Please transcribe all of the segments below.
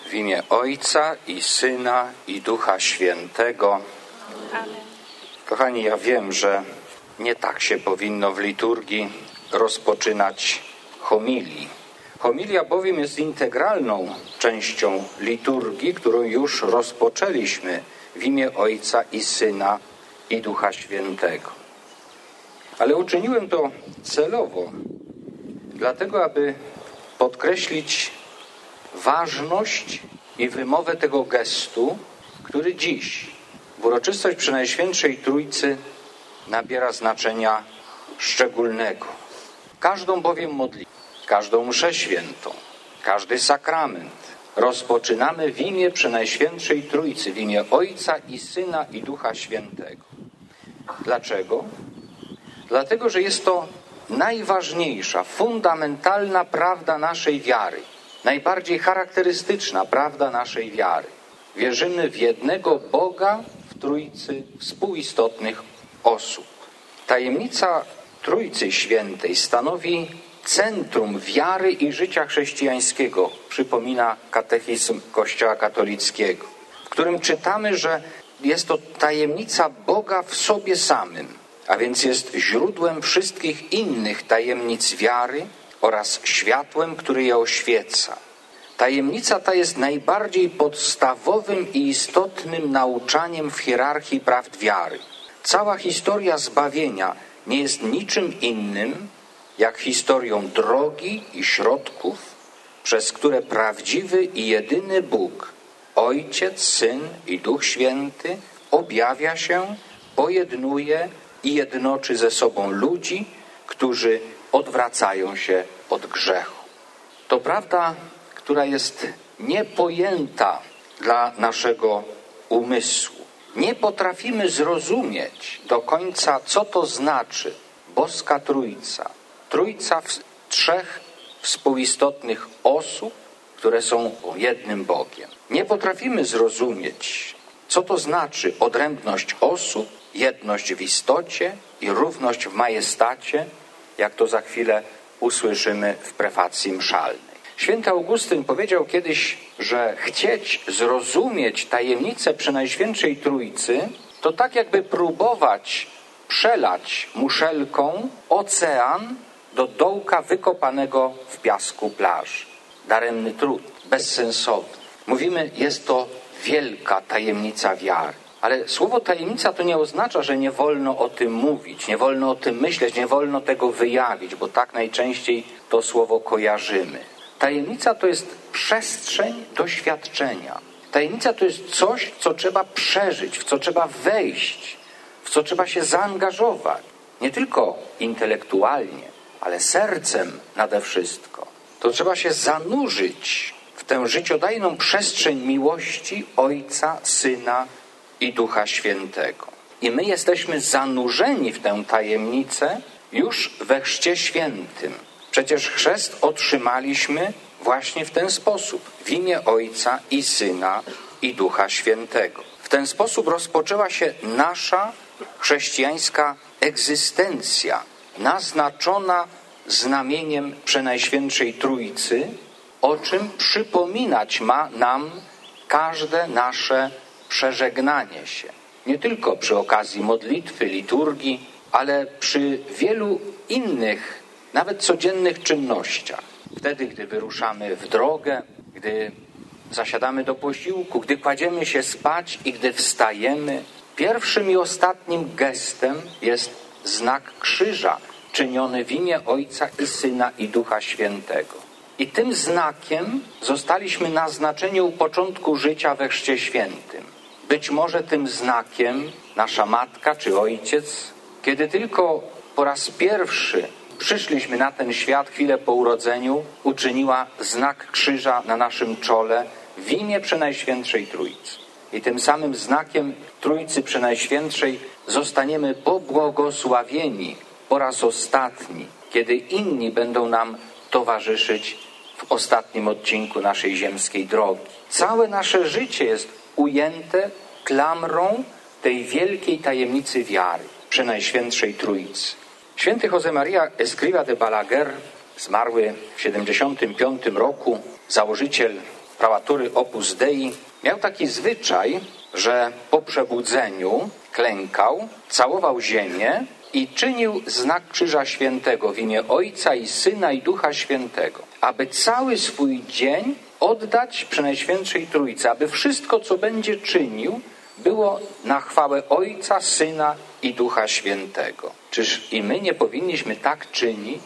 W imię Ojca i Syna i Ducha Świętego. Amen. Kochani, ja wiem, że nie tak się powinno w liturgii rozpoczynać homilii. Homilia bowiem jest integralną częścią liturgii, którą już rozpoczęliśmy w imię Ojca i Syna i Ducha Świętego. Ale uczyniłem to celowo, dlatego aby podkreślić ważność i wymowę tego gestu, który dziś w uroczystość Przenajświętszej Trójcy nabiera znaczenia szczególnego. Każdą bowiem modlitwę, każdą mszę świętą, każdy sakrament rozpoczynamy w imię Przenajświętszej Trójcy, w imię Ojca i Syna i Ducha Świętego. Dlaczego? Dlatego, że jest to najważniejsza, fundamentalna prawda naszej wiary, najbardziej charakterystyczna prawda naszej wiary. Wierzymy w jednego Boga w Trójcy współistotnych osób. Tajemnica Trójcy Świętej stanowi centrum wiary i życia chrześcijańskiego, przypomina katechizm Kościoła katolickiego, w którym czytamy, że jest to tajemnica Boga w sobie samym, a więc jest źródłem wszystkich innych tajemnic wiary oraz światłem, które je oświeca. Tajemnica ta jest najbardziej podstawowym i istotnym nauczaniem w hierarchii prawd wiary. Cała historia zbawienia nie jest niczym innym, jak historią drogi i środków, przez które prawdziwy i jedyny Bóg, Ojciec, Syn i Duch Święty objawia się, pojednuje i jednoczy ze sobą ludzi, którzy odwracają się od grzechu. To prawda, która jest niepojęta dla naszego umysłu. Nie potrafimy zrozumieć do końca, co to znaczy boska Trójca. Trójca trzech współistotnych osób, które są jednym Bogiem. Nie potrafimy zrozumieć, co to znaczy odrębność osób, jedność w istocie i równość w majestacie, jak to za chwilę usłyszymy w prefacji mszalnej. Święty Augustyn powiedział kiedyś, że chcieć zrozumieć tajemnicę Przenajświętszej Trójcy, to tak jakby próbować przelać muszelką ocean do dołka wykopanego w piasku plaży. Daremny trud, bezsensowny. Mówimy, jest to wielka tajemnica wiary. Ale słowo tajemnica to nie oznacza, że nie wolno o tym mówić, nie wolno o tym myśleć, nie wolno tego wyjawić, bo tak najczęściej to słowo kojarzymy. Tajemnica to jest przestrzeń doświadczenia. Tajemnica to jest coś, co trzeba przeżyć, w co trzeba wejść, w co trzeba się zaangażować. Nie tylko intelektualnie, ale sercem nade wszystko. To trzeba się zanurzyć w tę życiodajną przestrzeń miłości Ojca, Syna i Ducha Świętego. I my jesteśmy zanurzeni w tę tajemnicę już we Chrzcie Świętym. Przecież chrzest otrzymaliśmy właśnie w ten sposób, w imię Ojca i Syna i Ducha Świętego. W ten sposób rozpoczęła się nasza chrześcijańska egzystencja, naznaczona znamieniem Przenajświętszej Trójcy, o czym przypominać ma nam każde nasze przeżegnanie się. Nie tylko przy okazji modlitwy, liturgii, ale przy wielu innych, nawet codziennych czynnościach. Wtedy, gdy wyruszamy w drogę, gdy zasiadamy do posiłku, gdy kładziemy się spać i gdy wstajemy, pierwszym i ostatnim gestem jest znak krzyża, czyniony w imię Ojca i Syna i Ducha Świętego. I tym znakiem zostaliśmy naznaczeni u początku życia we Chrzcie Świętym. Być może tym znakiem nasza matka czy ojciec, kiedy tylko po raz pierwszy przyszliśmy na ten świat chwilę po urodzeniu, uczyniła znak krzyża na naszym czole w imię Przenajświętszej Trójcy. I tym samym znakiem Trójcy Przenajświętszej zostaniemy pobłogosławieni po raz ostatni, kiedy inni będą nam towarzyszyć w ostatnim odcinku naszej ziemskiej drogi. Całe nasze życie jest ujęte klamrą tej wielkiej tajemnicy wiary, Przenajświętszej Trójcy. Święty Josemaria Escrivá de Balaguer, zmarły w 75 roku, założyciel prałatury Opus Dei, miał taki zwyczaj, że po przebudzeniu klękał, całował ziemię i czynił znak Krzyża Świętego w imię Ojca i Syna i Ducha Świętego, aby cały swój dzień oddać Przenajświętszej Trójcy, aby wszystko, co będzie czynił, było na chwałę Ojca, Syna i Ducha Świętego. Czyż i my nie powinniśmy tak czynić,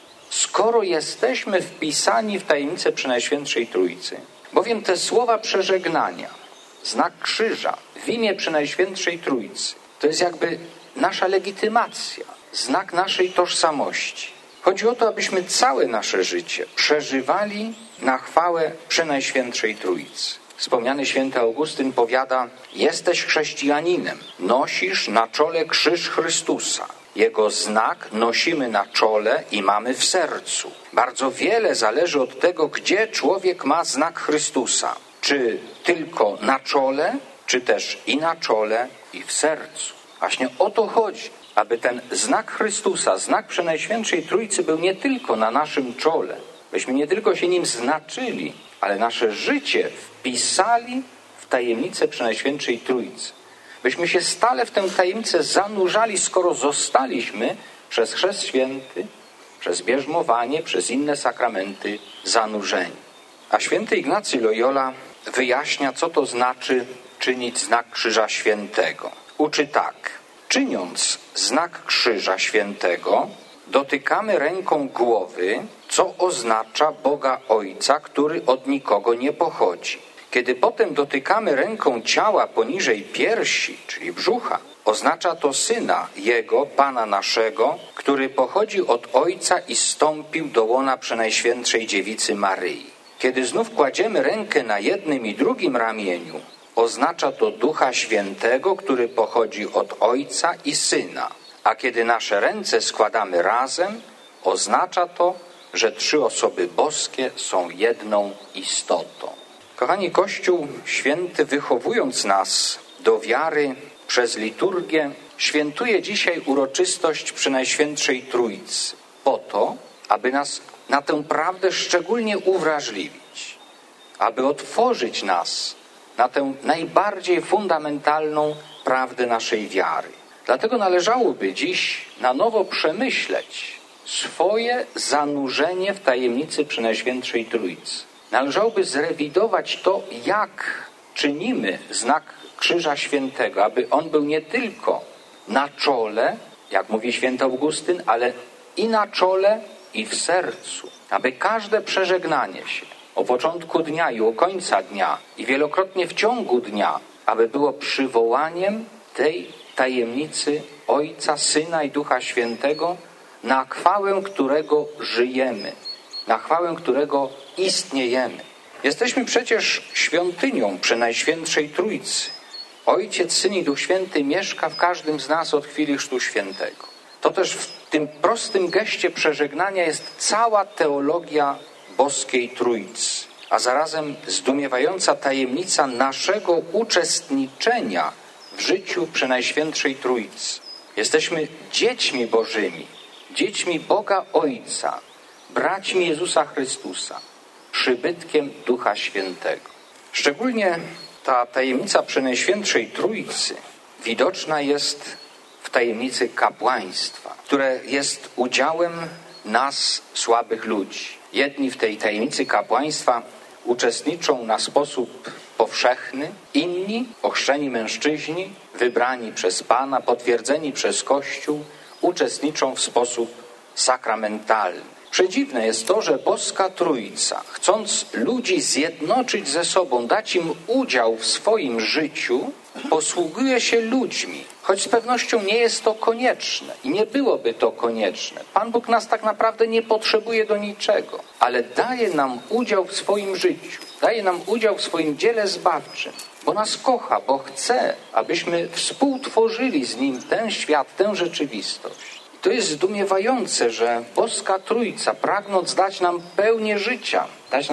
skoro jesteśmy wpisani w tajemnicę Przenajświętszej Trójcy? Bowiem te słowa przeżegnania, znak krzyża w imię Przenajświętszej Trójcy, to jest jakby nasza legitymacja, znak naszej tożsamości. Chodzi o to, abyśmy całe nasze życie przeżywali na chwałę Przenajświętszej Trójcy. Wspomniany święty Augustyn powiada: jesteś chrześcijaninem, nosisz na czole krzyż Chrystusa. Jego znak nosimy na czole i mamy w sercu. Bardzo wiele zależy od tego, gdzie człowiek ma znak Chrystusa. Czy tylko na czole, czy też i na czole, i w sercu. Właśnie o to chodzi, aby ten znak Chrystusa, znak Przenajświętszej Trójcy był nie tylko na naszym czole, byśmy nie tylko się nim znaczyli, ale nasze życie wpisali w tajemnicę Przenajświętszej Trójcy. Byśmy się stale w tę tajemnicę zanurzali, skoro zostaliśmy przez Chrzest Święty, przez bierzmowanie, przez inne sakramenty zanurzeni. A święty Ignacy Loyola wyjaśnia, co to znaczy czynić znak Krzyża Świętego. Uczy tak: czyniąc znak Krzyża Świętego, dotykamy ręką głowy, co oznacza Boga Ojca, który od nikogo nie pochodzi. Kiedy potem dotykamy ręką ciała poniżej piersi, czyli brzucha, oznacza to Syna Jego, Pana naszego, który pochodzi od Ojca i zstąpił do łona Przenajświętszej Dziewicy Maryi. Kiedy znów kładziemy rękę na jednym i drugim ramieniu, oznacza to Ducha Świętego, który pochodzi od Ojca i Syna. A kiedy nasze ręce składamy razem, oznacza to, że trzy osoby boskie są jedną istotą. Kochani, Kościół Święty, wychowując nas do wiary przez liturgię, świętuje dzisiaj uroczystość Przenajświętszej Trójcy po to, aby nas na tę prawdę szczególnie uwrażliwić, aby otworzyć nas na tę najbardziej fundamentalną prawdę naszej wiary. Dlatego należałoby dziś na nowo przemyśleć swoje zanurzenie w tajemnicy Przenajświętszej Trójcy. Należałoby zrewidować to, jak czynimy znak Krzyża Świętego, aby on był nie tylko na czole, jak mówi święty Augustyn, ale i na czole, i w sercu. Aby każde przeżegnanie się o początku dnia i o końca dnia i wielokrotnie w ciągu dnia, aby było przywołaniem tej tajemnicy Ojca, Syna i Ducha Świętego, na chwałę którego żyjemy, na chwałę którego istniejemy. Jesteśmy przecież świątynią Przenajświętszej Trójcy. Ojciec, Syn i Duch Święty mieszka w każdym z nas od chwili Chrztu Świętego. To też w tym prostym geście przeżegnania jest cała teologia boskiej Trójcy, a zarazem zdumiewająca tajemnica naszego uczestniczenia w życiu Przenajświętszej Trójcy. Jesteśmy dziećmi Bożymi, dziećmi Boga Ojca, braćmi Jezusa Chrystusa, przybytkiem Ducha Świętego. Szczególnie ta tajemnica Przenajświętszej Trójcy widoczna jest w tajemnicy kapłaństwa, które jest udziałem nas, słabych ludzi. Jedni w tej tajemnicy kapłaństwa uczestniczą na sposób powszechny, inni, ochrzczeni mężczyźni, wybrani przez Pana, potwierdzeni przez Kościół, uczestniczą w sposób sakramentalny. Przedziwne jest to, że boska Trójca, chcąc ludzi zjednoczyć ze sobą, dać im udział w swoim życiu, posługuje się ludźmi, choć z pewnością nie jest to konieczne i nie byłoby to konieczne. Pan Bóg nas tak naprawdę nie potrzebuje do niczego, ale daje nam udział w swoim życiu, daje nam udział w swoim dziele zbawczym, bo nas kocha, bo chce, abyśmy współtworzyli z Nim ten świat, tę rzeczywistość. To jest zdumiewające, że boska Trójca, pragnąc dać nam pełnię życia,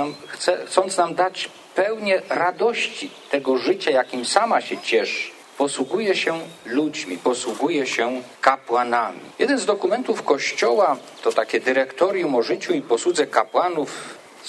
chcąc nam dać pełnię radości tego życia, jakim sama się cieszy, posługuje się ludźmi, posługuje się kapłanami. Jeden z dokumentów Kościoła, to takie dyrektorium o życiu i posłudze kapłanów z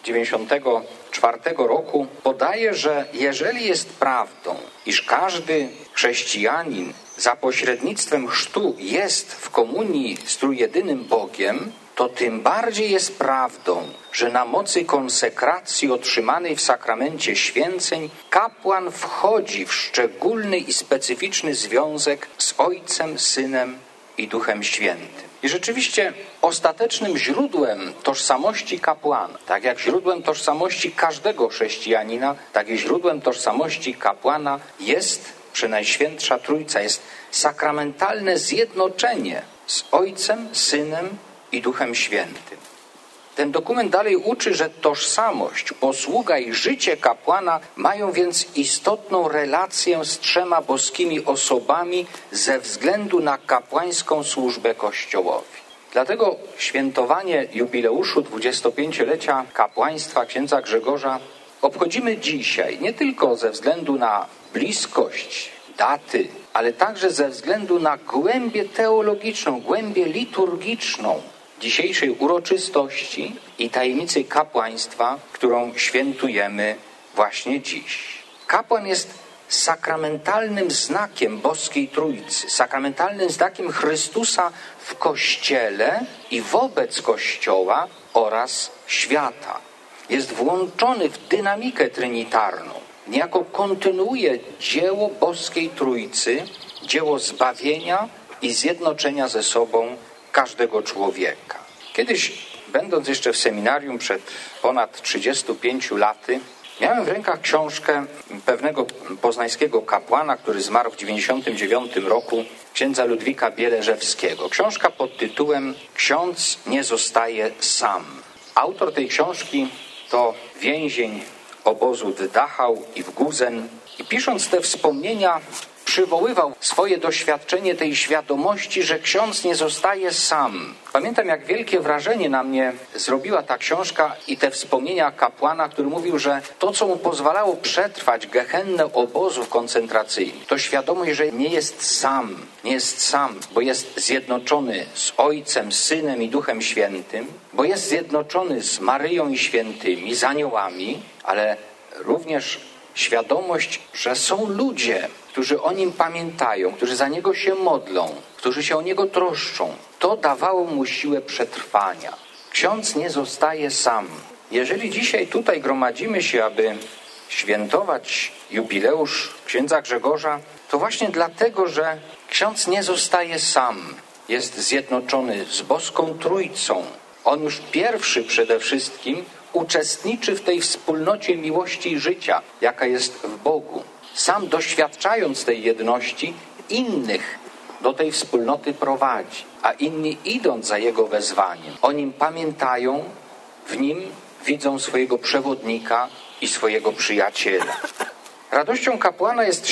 1994 roku podaje, że jeżeli jest prawdą, iż każdy chrześcijanin za pośrednictwem chrztu jest w komunii z trójjedynym Bogiem, to tym bardziej jest prawdą, że na mocy konsekracji otrzymanej w sakramencie święceń kapłan wchodzi w szczególny i specyficzny związek z Ojcem, Synem i Duchem Świętym. I rzeczywiście ostatecznym źródłem tożsamości kapłana, tak jak źródłem tożsamości każdego chrześcijanina, tak i źródłem tożsamości kapłana jest Przenajświętsza Trójca, jest sakramentalne zjednoczenie z Ojcem, Synem i Duchem Świętym. Ten dokument dalej uczy, że tożsamość, posługa i życie kapłana mają więc istotną relację z trzema boskimi osobami ze względu na kapłańską służbę Kościołowi. Dlatego świętowanie jubileuszu 25-lecia kapłaństwa księdza Grzegorza obchodzimy dzisiaj nie tylko ze względu na bliskość daty, ale także ze względu na głębię teologiczną, głębię liturgiczną dzisiejszej uroczystości i tajemnicy kapłaństwa, którą świętujemy właśnie dziś. Kapłan jest sakramentalnym znakiem boskiej Trójcy, sakramentalnym znakiem Chrystusa w Kościele i wobec Kościoła oraz świata. Jest włączony w dynamikę trinitarną. Niejako kontynuuje dzieło boskiej Trójcy, dzieło zbawienia i zjednoczenia ze sobą każdego człowieka. Kiedyś, będąc jeszcze w seminarium przed ponad 35 laty, miałem w rękach książkę pewnego poznańskiego kapłana, który zmarł w 99 roku, księdza Ludwika Bieleżewskiego. Książka pod tytułem „Ksiądz nie zostaje sam”. Autor tej książki to więzień obozu w Dachau i w Guzen. I pisząc te wspomnienia, przywoływał swoje doświadczenie tej świadomości, że ksiądz nie zostaje sam. Pamiętam, jak wielkie wrażenie na mnie zrobiła ta książka i te wspomnienia kapłana, który mówił, że to, co mu pozwalało przetrwać gehennę obozów koncentracyjnych, to świadomość, że nie jest sam, bo jest zjednoczony z Ojcem, Synem i Duchem Świętym, bo jest zjednoczony z Maryją i świętymi, z aniołami, ale również świadomość, że są ludzie, którzy o Nim pamiętają, którzy za Niego się modlą, którzy się o Niego troszczą. To dawało mu siłę przetrwania. Ksiądz nie zostaje sam. Jeżeli dzisiaj tutaj gromadzimy się, aby świętować jubileusz księdza Grzegorza, to właśnie dlatego, że ksiądz nie zostaje sam. Jest zjednoczony z boską Trójcą. On już pierwszy przede wszystkim uczestniczy w tej wspólnocie miłości i życia, jaka jest w Bogu. Sam doświadczając tej jedności, innych do tej wspólnoty prowadzi, a inni idąc za Jego wezwaniem, o Nim pamiętają, w Nim widzą swojego przewodnika i swojego przyjaciela. Radością kapłana jest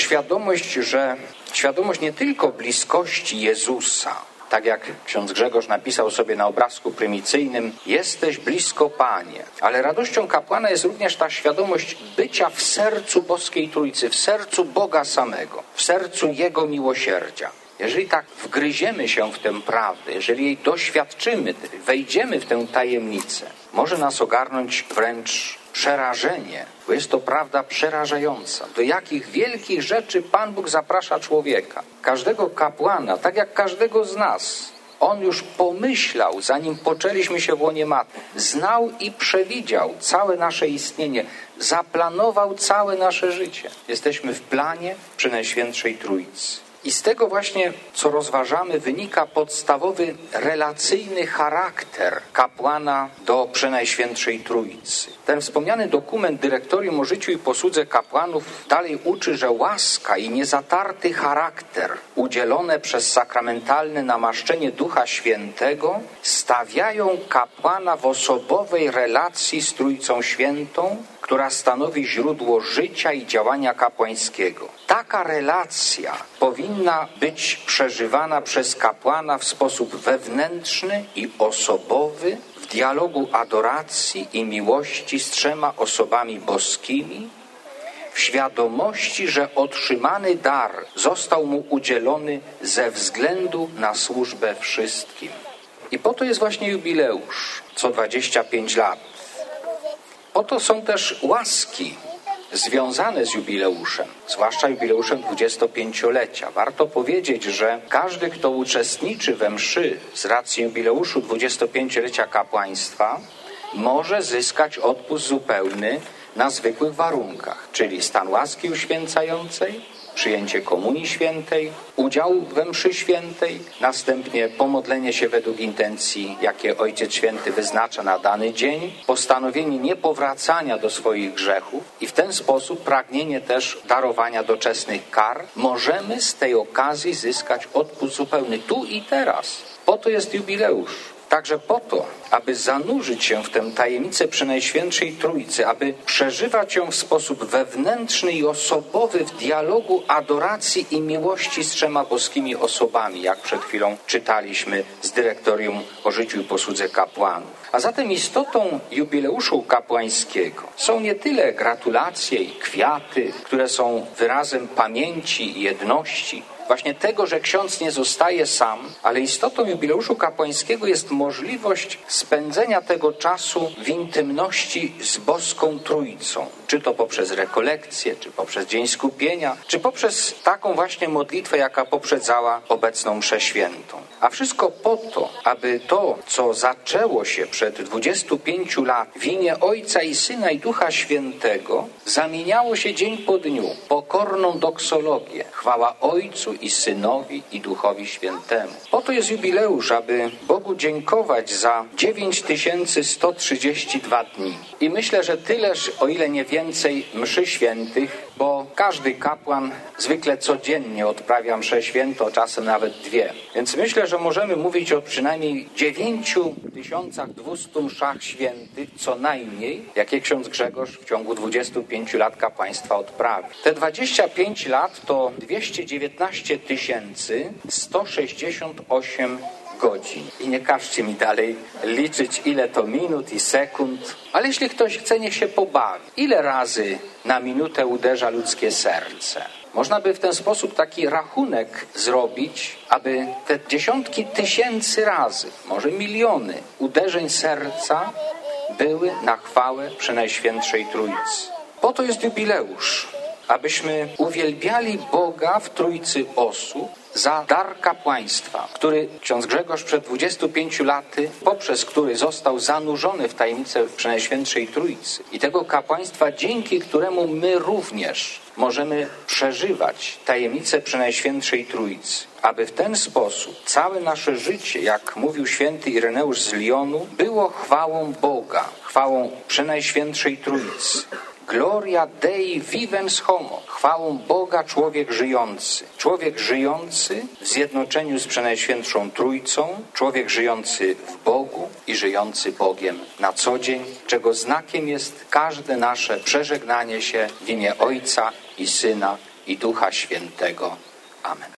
świadomość nie tylko bliskości Jezusa, tak jak ksiądz Grzegorz napisał sobie na obrazku prymicyjnym, jesteś blisko, Panie. Ale radością kapłana jest również ta świadomość bycia w sercu boskiej Trójcy, w sercu Boga samego, w sercu Jego miłosierdzia. Jeżeli tak wgryziemy się w tę prawdę, jeżeli jej doświadczymy, wejdziemy w tę tajemnicę, może nas ogarnąć wręcz przerażenie, bo jest to prawda przerażająca. Do jakich wielkich rzeczy Pan Bóg zaprasza człowieka. Każdego kapłana, tak jak każdego z nas. On już pomyślał, zanim poczęliśmy się w łonie matki. Znał i przewidział całe nasze istnienie. Zaplanował całe nasze życie. Jesteśmy w planie Przenajświętszej Trójcy. I z tego właśnie, co rozważamy, wynika podstawowy relacyjny charakter kapłana do Przenajświętszej Trójcy. Ten wspomniany dokument Dyrektorium o życiu i posłudze kapłanów dalej uczy, że łaska i niezatarty charakter udzielone przez sakramentalne namaszczenie Ducha Świętego stawiają kapłana w osobowej relacji z Trójcą Świętą, która stanowi źródło życia i działania kapłańskiego. Taka relacja powinna być przeżywana przez kapłana w sposób wewnętrzny i osobowy, w dialogu adoracji i miłości z trzema osobami boskimi, w świadomości, że otrzymany dar został mu udzielony ze względu na służbę wszystkim. I po to jest właśnie jubileusz, co 25 lat. Oto są też łaski związane z jubileuszem, zwłaszcza jubileuszem 25-lecia. Warto powiedzieć, że każdy, kto uczestniczy we mszy z racji jubileuszu 25-lecia kapłaństwa, może zyskać odpust zupełny na zwykłych warunkach, czyli stan łaski uświęcającej, przyjęcie komunii świętej, udział we mszy świętej, następnie pomodlenie się według intencji, jakie Ojciec Święty wyznacza na dany dzień, postanowienie niepowracania do swoich grzechów i w ten sposób pragnienie też darowania doczesnych kar. Możemy z tej okazji zyskać odpust zupełny tu i teraz. Po to jest jubileusz. Także po to, aby zanurzyć się w tę tajemnicę Przenajświętszej Trójcy, aby przeżywać ją w sposób wewnętrzny i osobowy w dialogu adoracji i miłości z trzema boskimi osobami, jak przed chwilą czytaliśmy z dyrektorium o życiu i posłudze kapłanów. A zatem istotą jubileuszu kapłańskiego są nie tyle gratulacje i kwiaty, które są wyrazem pamięci i jedności, właśnie tego, że ksiądz nie zostaje sam, ale istotą jubileuszu kapłańskiego jest możliwość spędzenia tego czasu w intymności z boską Trójcą. Czy to poprzez rekolekcję, czy poprzez Dzień Skupienia, czy poprzez taką właśnie modlitwę, jaka poprzedzała obecną mszę świętą. A wszystko po to, aby to, co zaczęło się przed 25 lat w imię Ojca i Syna i Ducha Świętego, zamieniało się dzień po dniu pokorną doksologię. Chwała Ojcu i Synowi i Duchowi Świętemu. Po to jest jubileusz, aby Bogu dziękować za 9132 dni. I myślę, że tyleż, o ile nie więcej, mszy świętych, bo każdy kapłan zwykle codziennie odprawia mszę świętą, czasem nawet 2. Więc myślę, że możemy mówić o przynajmniej 9200 mszach świętych, co najmniej, jakie ksiądz Grzegorz w ciągu 25 lat kapłaństwa odprawi. Te 25 lat to 219 168 godzin. I nie każcie mi dalej liczyć, ile to minut i sekund, ale jeśli ktoś chce, niech się pobawi. Ile razy na minutę uderza ludzkie serce? Można by w ten sposób taki rachunek zrobić, aby te dziesiątki tysięcy razy, może miliony uderzeń serca były na chwałę Przenajświętszej Trójcy. Po to jest jubileusz, abyśmy uwielbiali Boga w Trójcy osób za dar kapłaństwa, który ksiądz Grzegorz przed 25 laty, poprzez który został zanurzony w tajemnicę Przenajświętszej Trójcy. I tego kapłaństwa, dzięki któremu my również możemy przeżywać tajemnicę Przenajświętszej Trójcy. Aby w ten sposób całe nasze życie, jak mówił święty Ireneusz z Lyonu, było chwałą Boga, chwałą Przenajświętszej Trójcy. Gloria Dei vivens homo. Chwałą Boga człowiek żyjący. Człowiek żyjący w zjednoczeniu z Przenajświętszą Trójcą. Człowiek żyjący w Bogu i żyjący Bogiem na co dzień, czego znakiem jest każde nasze przeżegnanie się w imię Ojca i Syna i Ducha Świętego. Amen.